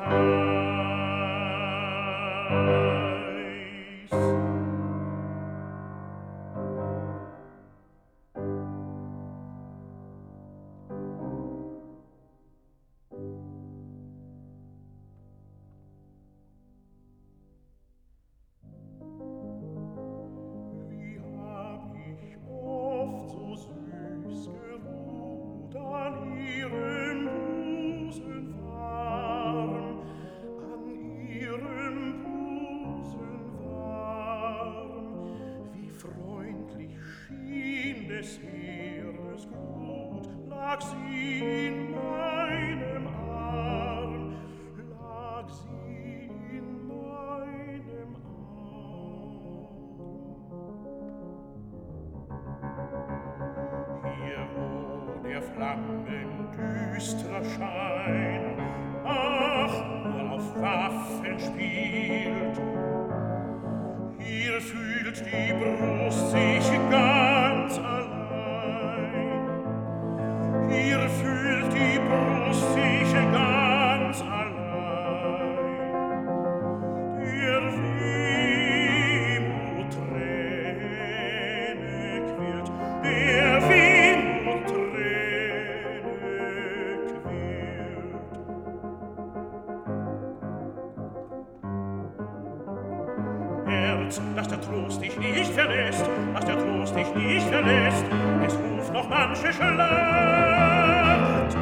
Dass der Trost dich nicht verlässt, dass der Trost dich nicht verlässt, es ruft noch manche Schlacht.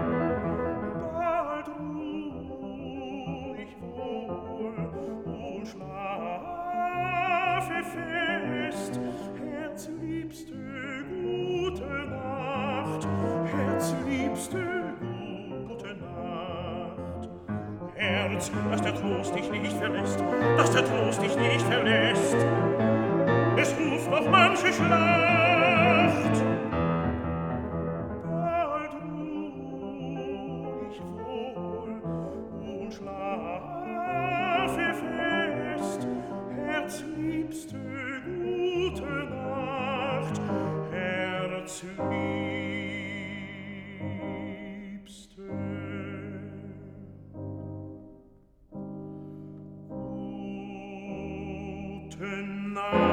Bald ruh ich wohl und schlafe fest, Herzliebste, gute Nacht, Herzliebste, gute Nacht. Herz, dass der Trost dich nicht verlässt, dass der Trost dich nicht verlässt, es ruft noch manche Schlacht. Bald ruh ich wohl und schlafe fest, Herzliebste, gute Nacht, Herzliebste. Gute Nacht.